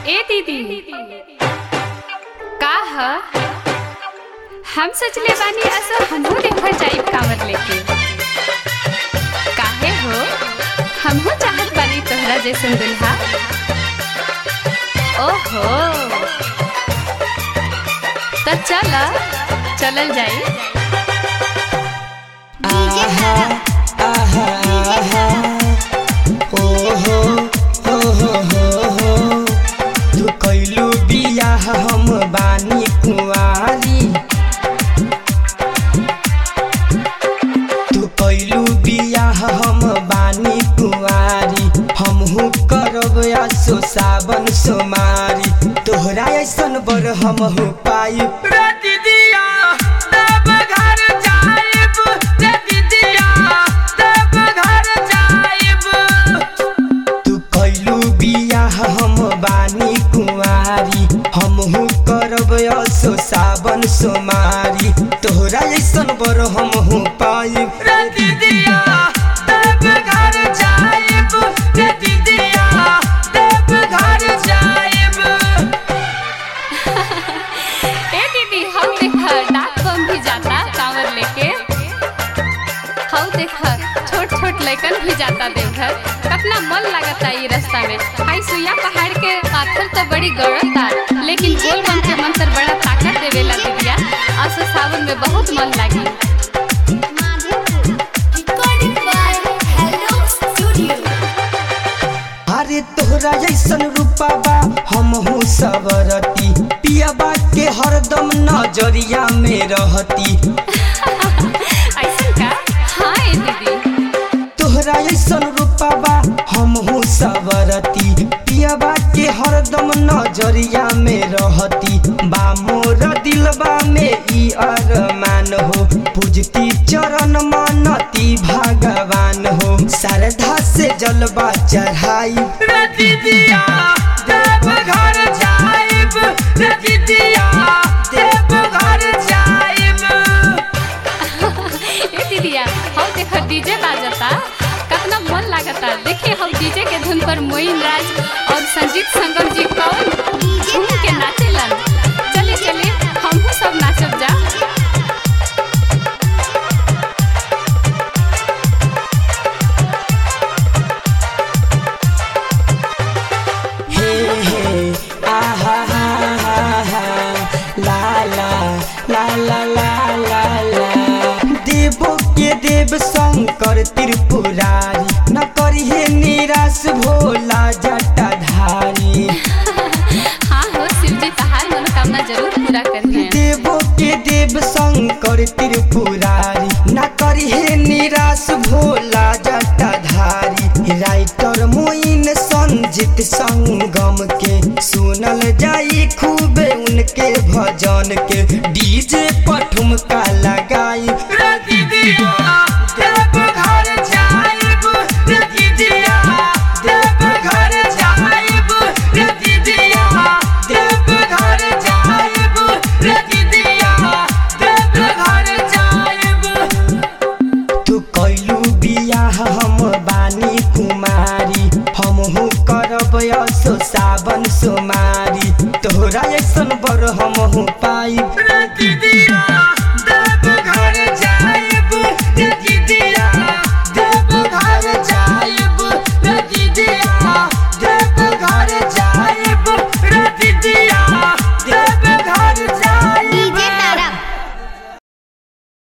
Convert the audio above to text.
ए दीदी का ह हम सोचले बानी असो हमहू देखल जाइब कांवर लेके। काहे हो हमहू चाहत बानी तोहरा जैसन दुल्हा। ओहो तो चलल जाई। आहा आहा आहा ओहो हो हो हो हो तू कैलू बियाह हम बानी कुंवारी। तू कैलू बियाह हम बानी कुंवारी। हमहू करब आसो सावन सोमारी। तोहरा ऐसन बर हमहू पाई हम बानी कुंवारी। हमहू करब असो सावन सोमारी। तोहरा ऐसन बर हमहू पाई ए दीदी हम देखा डाक बम भी जाता कांवर लेके। हम देखा छोट छोट लड़कन भी जाता देवघर। कितना मन लगता ये रास्ता में। हाई सुइया पहाड़ के पाथर तो बड़ी गड़ता लेकिन बोल बम के मंत्र बड़ा ताकत देवेला दीदिया। असो सावन में बहुत मन लागी। अरे तोहरा जैसन रूपाबा हमहू सबरती। पियाबा के हरदम नजरिया में रहती। ऐसन का? हाँ ए दीदी तोहरा ऐसन रूपाबा हमहू सबरती। पियाबा के हरदम नजरिया में रहती। बा मोर दिलबा में ई अरमान हो। पूजती चरण मानती भगवान हो। श्रद्धा से जलवा चढ़ाई दीदिया देवघर जाइब। दीदिया देवघर जाइब। ए दीदिया हम देखा डीजे बाजता कितना मन लागता। देखिए हम डीजे के धुन पर मोइन राज और संजीत संगम जी कौन झूम के नाचेलन। चलिए चलिए हमहू सब नाचब जा। हे हे आहा हा हा हा ला ला ला ला ला ला ला। देवो के देव शंकर त्रिपुरारी। न करिहे निराश भोला जटाधारी। हाँ हो शिव जी तहार मनोकामना जरूर पूरा करिए। देवो के देव शंकर त्रिपुरारी। न करिहे निराश भोला जटाधारी। राइटर मोइन संजीत संगम के सुनल जाई खूबे उनके भजन के। डीजे पर ठुमका लगाई देवघर जाइब। दीदिया देवघर जाइब। दीदिया देवघर जाइब। दीदिया देवघर जाइब। तू कैलू बियाह हम बानी कुमारी। हमहू करब असो सावन सोमारी। तोहरा ऐसन बर हमहू पाई।